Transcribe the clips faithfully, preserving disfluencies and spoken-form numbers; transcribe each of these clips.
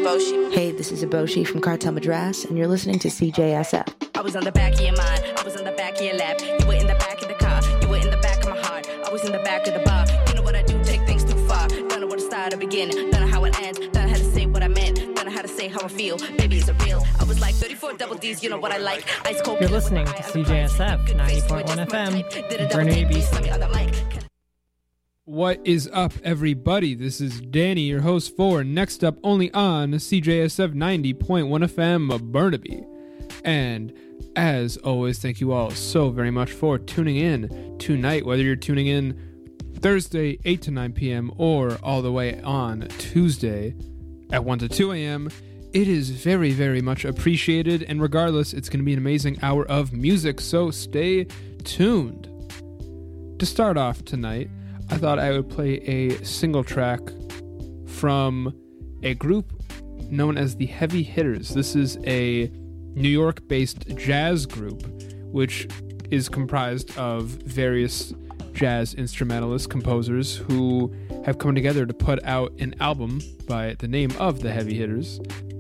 Hey, this is Eboshi from Cartel Madras, and you're listening to C J S F. I was on the back of your mind, I was on the back of your lap. You were in the back of the car, you were in the back of my heart. I was in the back of the bar. You know what I do, take things too far. Don't know where to start or begin, don't know how it ends. Don't know how to say what I meant, don't know how to say how I feel. Baby, is it real? I was like thirty-four double D's, you know what I like. Ice cold. You're listening to C J S F ninety point one F M, Burnaby, B C. What is up, everybody? This is Danny, your host for Next Up, only on C J S F ninety point one F M Burnaby. And as always, thank you all so very much for tuning in tonight, whether you're tuning in Thursday, eight to nine p.m., or all the way on Tuesday at one to two a.m. It is very, very much appreciated, and regardless, it's going to be an amazing hour of music, so stay tuned. To start off tonight, I thought I would play a single track from a group known as the Heavy Hitters. This is a New York-based jazz group, which is comprised of various jazz instrumentalists, composers, who have come together to put out an album by the name of the Heavy Hitters.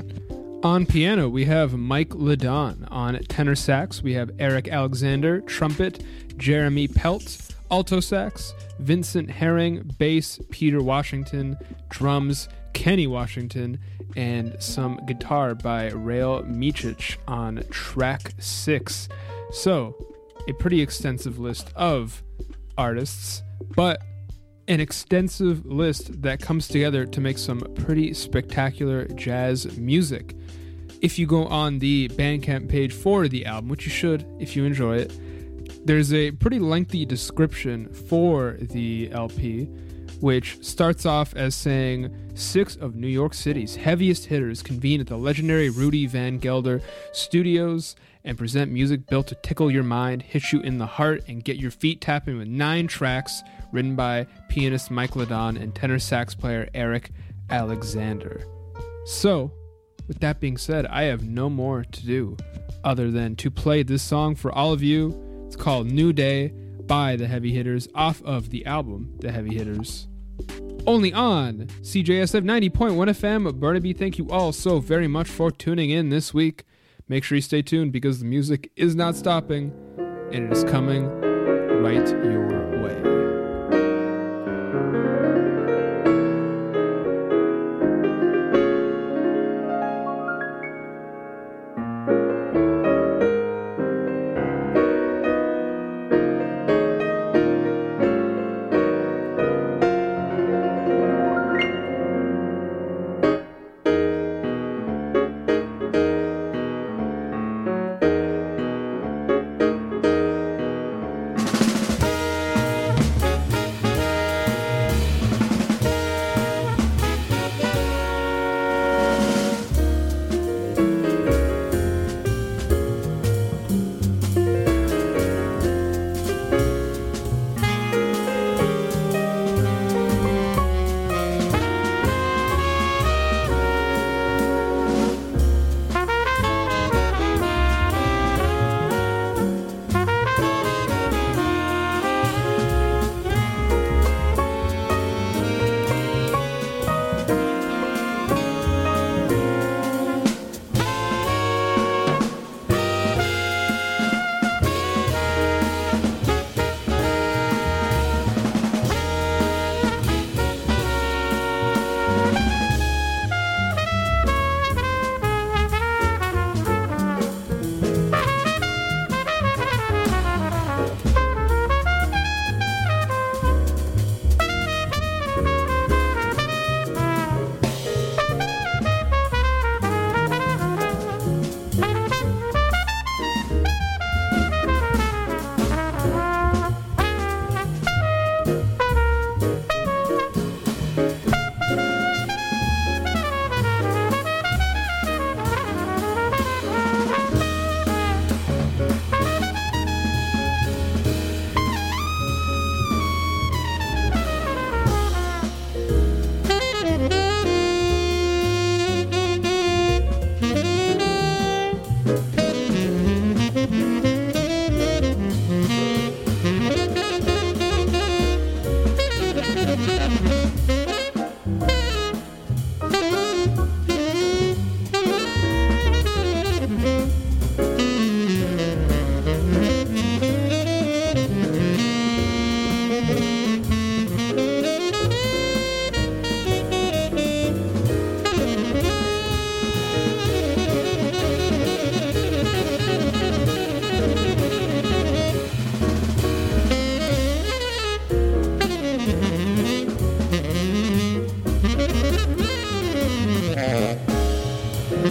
On piano, we have Mike Ledon. On tenor sax, we have Eric Alexander. Trumpet, Jeremy Pelt. Alto sax, Vincent Herring. Bass, Peter Washington. Drums, Kenny Washington. And some guitar by Rael Micic on track six. So, a pretty extensive list of artists, but an extensive list that comes together to make some pretty spectacular jazz music. If you go on the Bandcamp page for the album, which you should if you enjoy it, there's a pretty lengthy description for the L P, which starts off as saying, six of New York City's heaviest hitters convene at the legendary Rudy Van Gelder Studios and present music built to tickle your mind, hit you in the heart, and get your feet tapping with nine tracks written by pianist Mike Ledon and tenor sax player Eric Alexander. So, with that being said, I have no more to do other than to play this song for all of you. It's called New Day by the Heavy Hitters off of the album The Heavy Hitters. Only on C J S F ninety point one F M Burnaby. Thank you all so very much for tuning in this week. Make sure you stay tuned because the music is not stopping and it is coming right your way.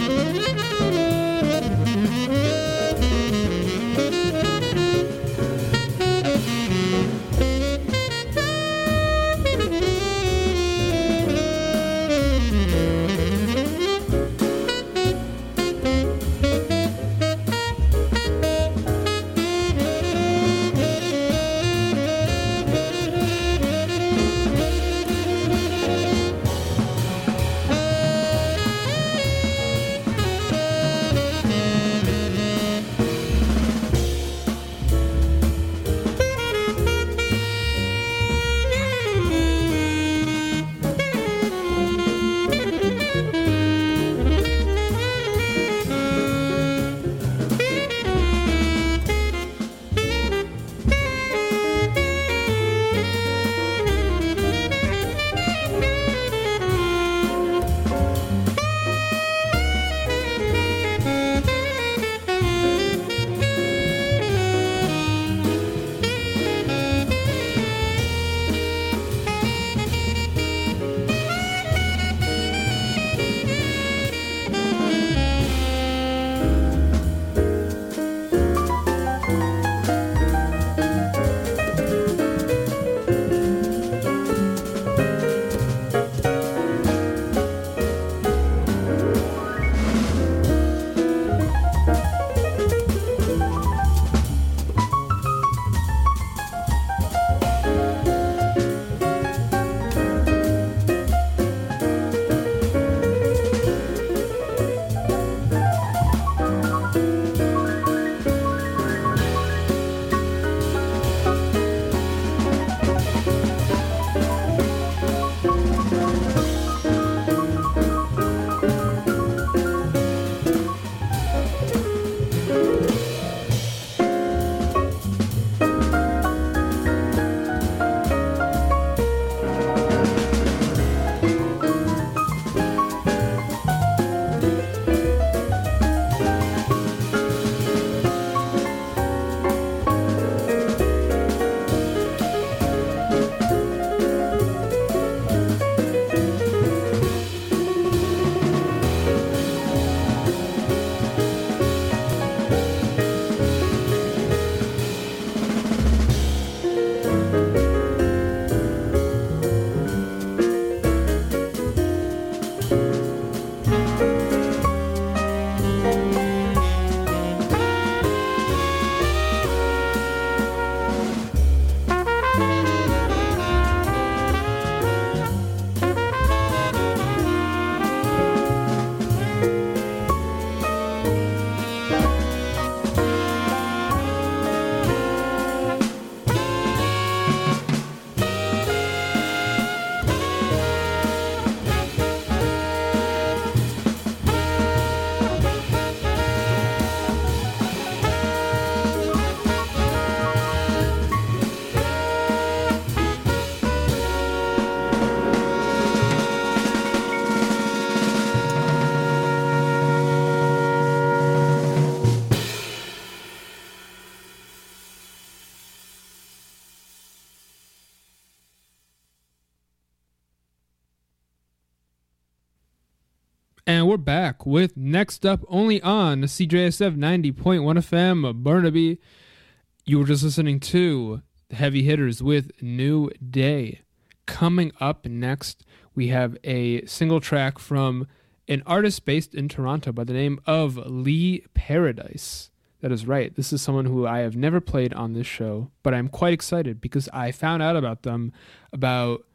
And we're back with Next Up, only on C J S F ninety point one F M, Burnaby. You were just listening to the Heavy Hitters with New Day. Coming up next, we have a single track from an artist based in Toronto by the name of Lee Paradise. That is right. This is someone who I have never played on this show, but I'm quite excited because I found out about them about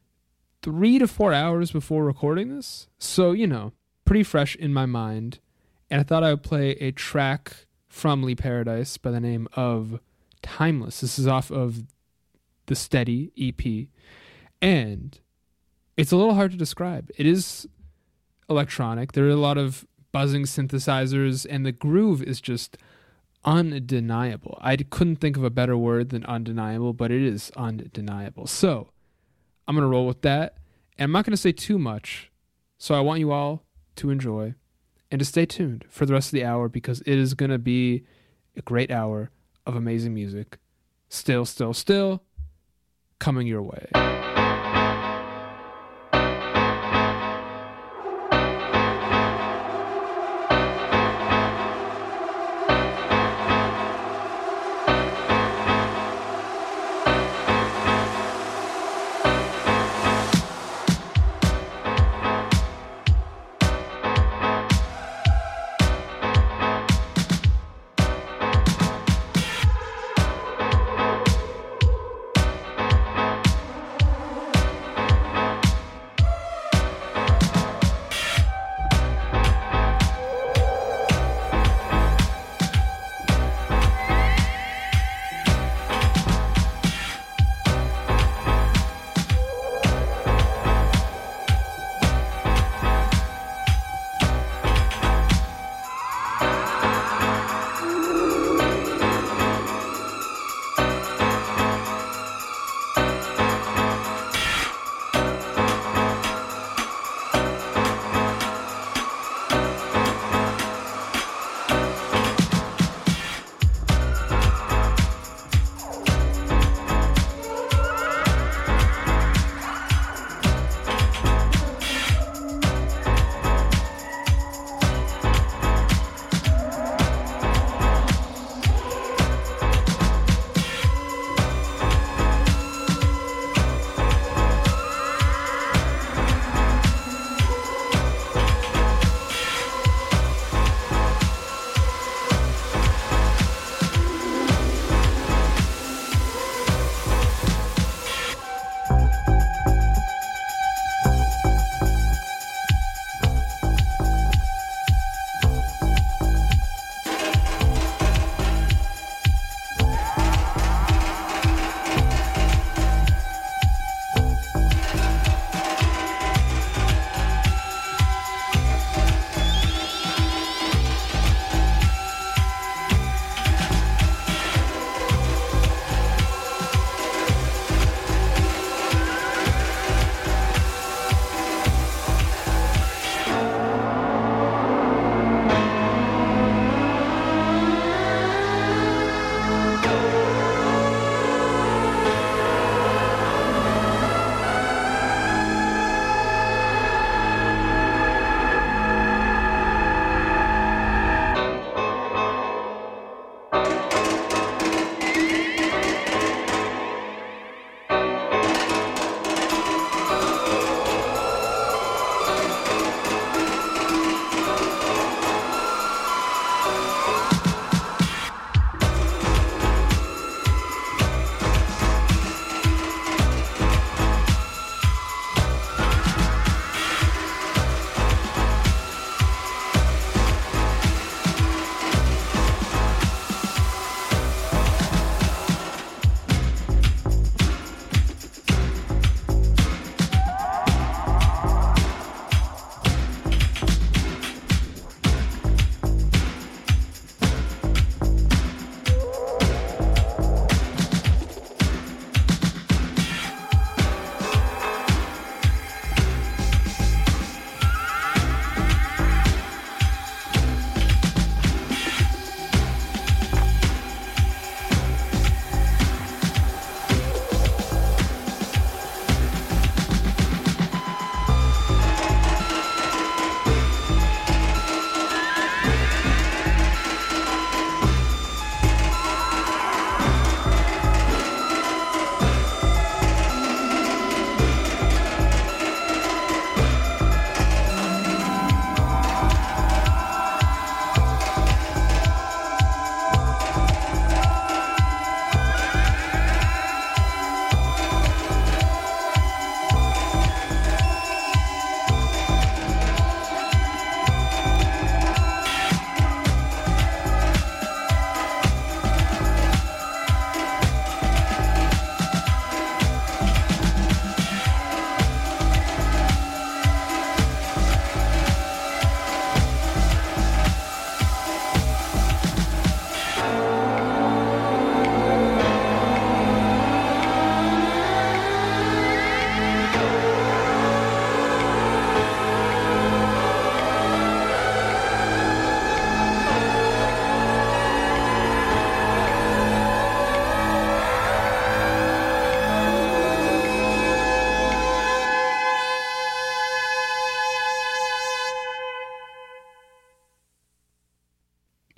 three to four hours before recording this. So, you know, pretty fresh in my mind. And I thought I would play a track from Lee Paradise by the name of Timeless. This is off of the Steady E P. And it's a little hard to describe. It is electronic. There are a lot of buzzing synthesizers, and the groove is just undeniable. I couldn't think of a better word than undeniable, but it is undeniable. So I'm going to roll with that. And I'm not going to say too much. So I want you all to enjoy and to stay tuned for the rest of the hour, because it is going to be a great hour of amazing music. Still, still, still coming your way.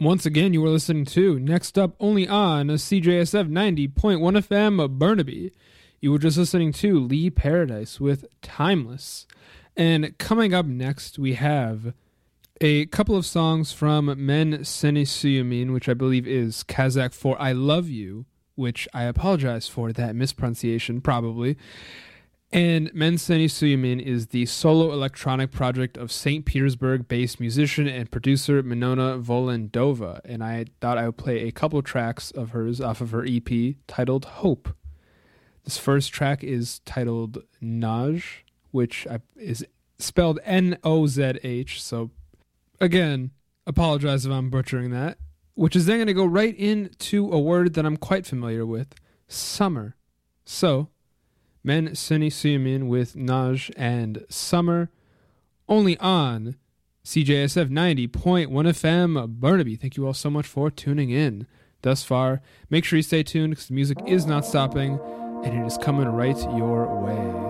Once again, you were listening to Next Up only on C J S F ninety point one F M Burnaby. You were just listening to Lee Paradise with Timeless. And coming up next, we have a couple of songs from Men Seni Suyumin, which I believe is Kazakh for I Love You, which I apologize for that mispronunciation, probably. And Men Seni Suyumin is the solo electronic project of Saint Petersburg-based musician and producer Minona Volendova, and I thought I would play a couple tracks of hers off of her E P titled Hope. This first track is titled Nozh, which is spelled N O Z H, so again, apologize if I'm butchering that, which is then going to go right into a word that I'm quite familiar with, summer. So, Men Seni Suyumin with Nozh and Summer, only on C J S F ninety point one F M Burnaby. Thank you all so much for tuning in thus far. Make sure you stay tuned because the music is not stopping and it is coming right your way.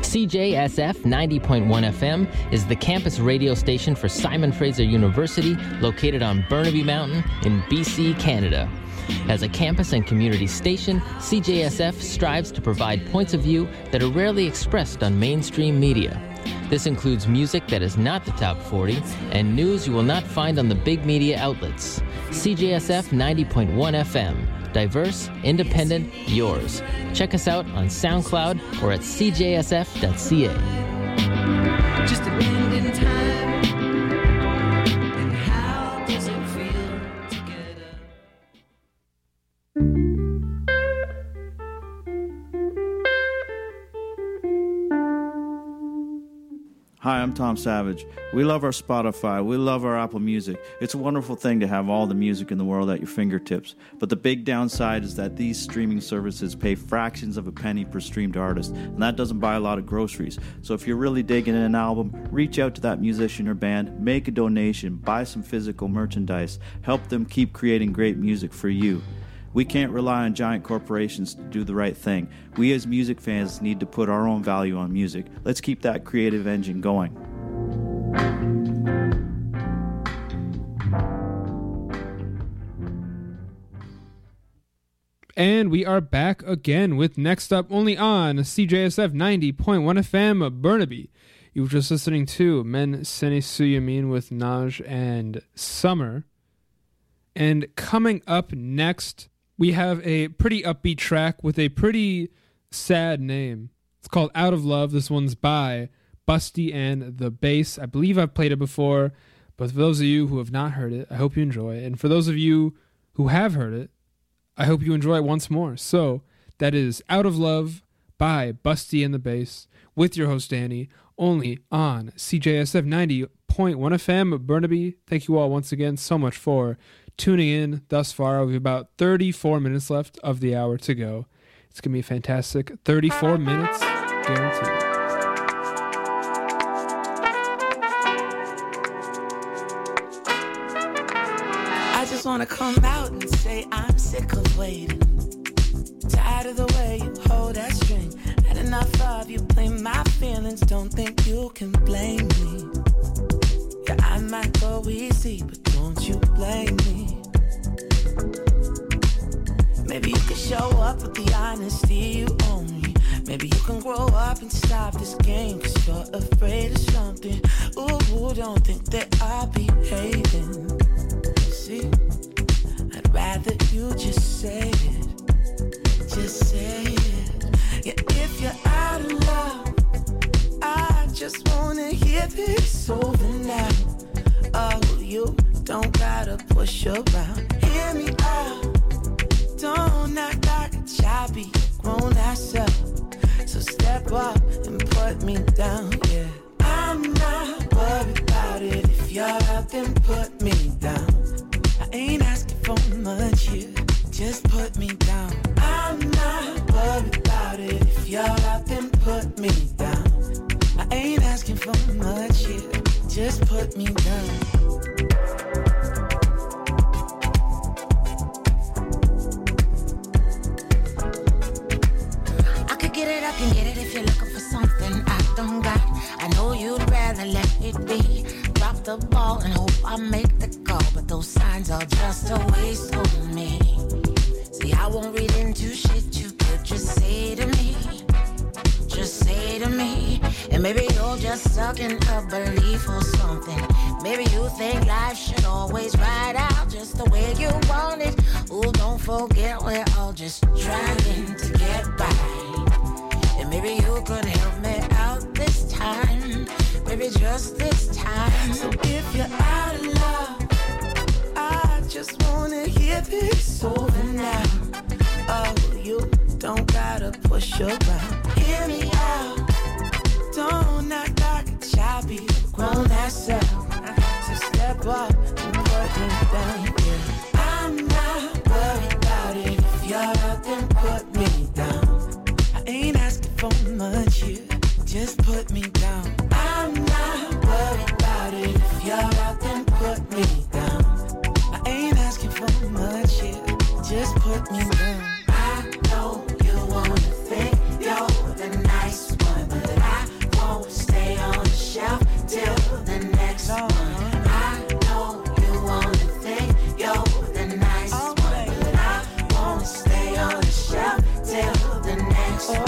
C J S F ninety point one F M is the campus radio station for Simon Fraser University, located on Burnaby Mountain in B C, Canada. As a campus and community station, C J S F strives to provide points of view that are rarely expressed on mainstream media. This includes music that is not the top forty and news you will not find on the big media outlets. C J S F ninety point one F M. Diverse, independent, yours. Check us out on SoundCloud or at c j s f dot c a. Just a bend in time. And how does it feel together? Hi, I'm Tom Savage. We love our Spotify. We love our Apple Music. It's a wonderful thing to have all the music in the world at your fingertips. But the big downside is that these streaming services pay fractions of a penny per streamed artist, and that doesn't buy a lot of groceries. So if you're really digging an album, reach out to that musician or band, make a donation, buy some physical merchandise, help them keep creating great music for you. We can't rely on giant corporations to do the right thing. We as music fans need to put our own value on music. Let's keep that creative engine going. And we are back again with Next Up, only on C J S F ninety point one F M Burnaby. You were just listening to Men Sene Suyamin with Naj and Summer. And coming up next, we have a pretty upbeat track with a pretty sad name. It's called Out of Love. This one's by Busty and the Bass. I believe I've played it before, but for those of you who have not heard it, I hope you enjoy it. And for those of you who have heard it, I hope you enjoy it once more. So that is Out of Love by Busty and the Bass with your host Danny, only on C J S F ninety point one F M Burnaby. Thank you all once again so much for tuning in thus far. We have about thirty-four minutes left of the hour to go. It's going to be a fantastic thirty-four minutes guaranteed. I just wanna come out and say I'm sick of waiting. Tired of the way you hold that string. Had enough of you playing my feelings. Don't think you can blame me. Yeah, I might go easy, but don't you blame me. Maybe you can show up with the honesty you owe me. Maybe you can grow up and stop this game, cause you're afraid of something. Ooh, don't think that I'll be hating. See, I'd rather you just say it. Just say it. Yeah, if you're out of love, I just wanna hear this over now. Oh, you don't gotta push around. Hear me out. Don't act like a child, be grown ass up. So step up and put me down, yeah. I'm not worried about it. If you're out, then put me down. I ain't asking for much here, just put me down. I'm not worried about it. If you're out, then put me down. I ain't asking for much here, just put me down. Get it, I can get it if you're looking for something I don't got. I know you'd rather let it be. Drop the ball and hope I make the call, but those signs are just a waste of me. See, I won't read into shit you could just say to me. Just say to me. And maybe you're just stuck in a belief or something. Maybe you think life should always ride out just the way you want it. Ooh, don't forget we're all just trying to get by. And maybe you could help me out this time. Maybe just this time. So if you're out of love, I just wanna hear this over now. Oh, you don't gotta push around. Hear me out. Don't act like a child, be grown ass up. So step up and put me down, yeah. I'm not worried about it. If you're out, then put me down. I ain't asking for much here, just put me down.